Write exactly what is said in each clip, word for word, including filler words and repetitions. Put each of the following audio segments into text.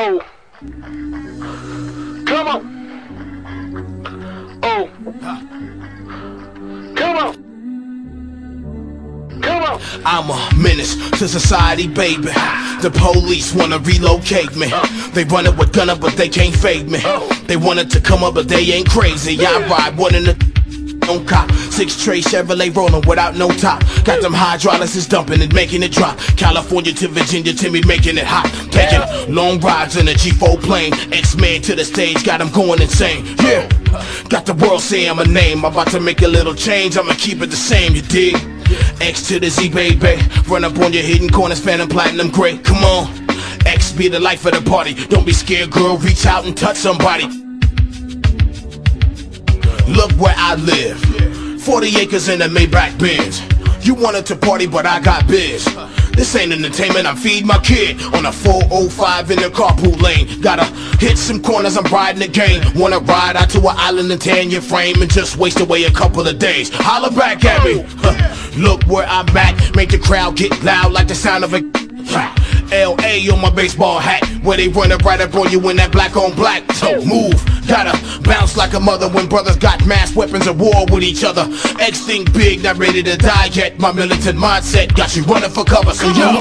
Oh, come on. Oh, come on. Come on. I'm a menace to society, baby. The police wanna relocate me. They run it with gunner, but they can't fade me. They wanted to come up, but they ain't crazy. I ride one in the on cop, six tray Chevrolet rolling without no top. Got them hydraulics dumping and making it drop. California to Virginia to me making it hot. Taking long rides in a G four plane. X-Men to the stage, got them going insane. Yeah, got the world saying my name. I'm about to make a little change, I'ma keep it the same, you dig? X to the Z, baby. Run up on your hidden corners, phantom platinum gray. Come on, X be the life of the party. Don't be scared, girl, reach out and touch somebody. Look where I live, forty acres in the Maybach Benz. You wanted to party, but I got biz. This ain't entertainment, I'm feeding my kid on a four oh five in the carpool lane. Gotta hit some corners, I'm riding the game. Wanna ride out to an island and tan your frame and just waste away a couple of days. Holla back at me. Huh. Look where I'm at, make the crowd get loud like the sound of a L A on my baseball hat, where they running right up on you in that black on black. So move, gotta bounce like a mother when brothers got mass weapons of war with each other. X think big, not ready to die yet. My militant mindset got you running for cover, so yo,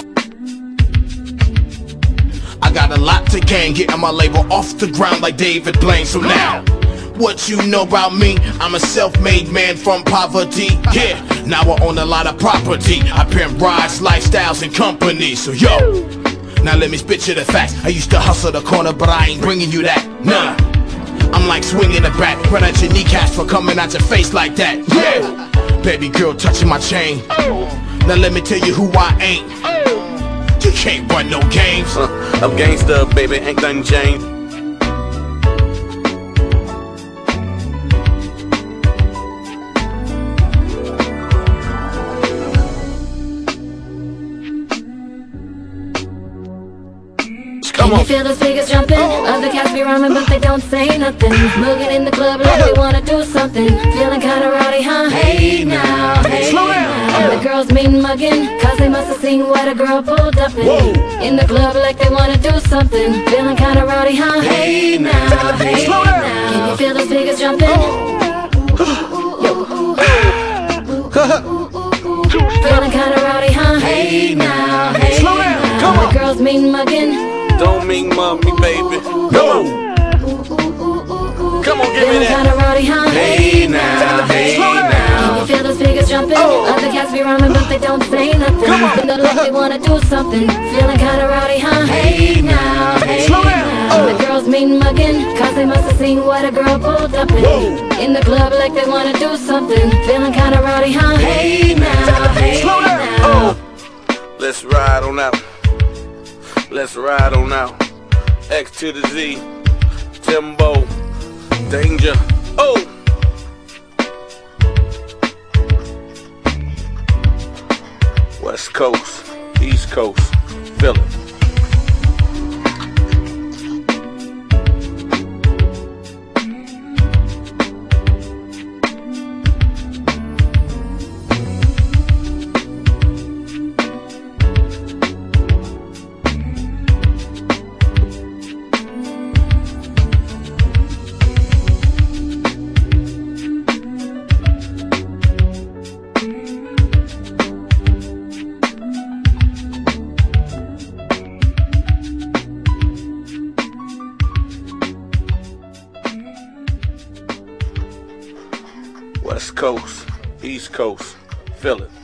I got a lot to gain, getting my label off the ground like David Blaine. So now, what you know about me? I'm a self-made man from poverty. Yeah, now I own a lot of property. I pimp rides, lifestyles, and companies. So yo, now let me spit you the facts. I used to hustle the corner, but I ain't bringing you that. Nah, I'm like swinging the bat, run at your kneecaps for coming out your face like that. Yeah, baby girl touching my chain. Now let me tell you who I ain't. You can't run no games. uh, I'm gangsta, baby, ain't nothing changed. Can you feel those figures jumping? Other cats be rhyming but they don't say nothing. Mugging in the club like they wanna do something. Feeling kinda rowdy, huh? Hey now, hey now. The girls mean mugging, cause they must have seen what a girl pulled up in. In the club like they wanna do something. Feeling kinda rowdy, huh? Hey now, hey now. Can you feel those figures jumping? Feeling kinda rowdy, huh? Hey now, hey now. The girls mean mugging. Don't mean mommy, baby. Go. Come on, give me that. Kinda rowdy, huh? Hey now, hey now. Can you feel those figures jumping? Oh. Other cats be rhyming, but they don't say nothing. Come on. They look like they wanna do something. Feeling kinda rowdy, huh? Hey now, hey now. Oh. The girls mean mugging, cause they must have seen what a girl pulled up in. Whoa. In the club like they wanna do something. Feeling kinda rowdy, huh? Hey now, hey now. Oh. Let's ride on out. Let's ride on out. X to the Z, Timbo, Danger. Oh! West Coast, East Coast, feel it. West Coast, East Coast, feel it.